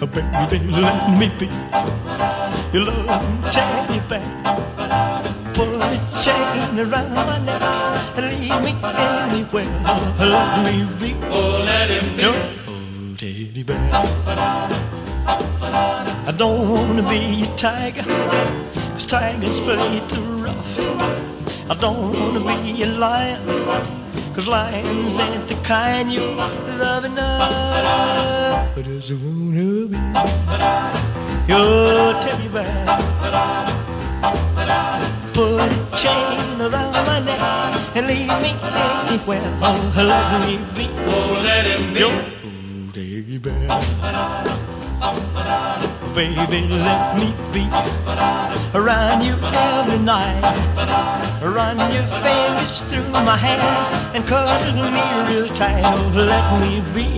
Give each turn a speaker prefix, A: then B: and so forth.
A: Baby, let me be your loving teddy bear. Put a chain around my neck and lead me anywhere. Let me be,
B: Oh, let him be
A: your teddy bear. I don't wanna be a tiger, 'cause tigers play too rough. I don't wanna be a lion, 'cause lions ain't the kind you love enough. I just wanna be your teddy bear. Put a chain around my neck and lead me anywhere. Oh, let me be,
B: Oh, let him be
A: your teddy bear. Baby, let me be around you every night. Run your fingers through my hair and cuddle me real tight. Oh, let me be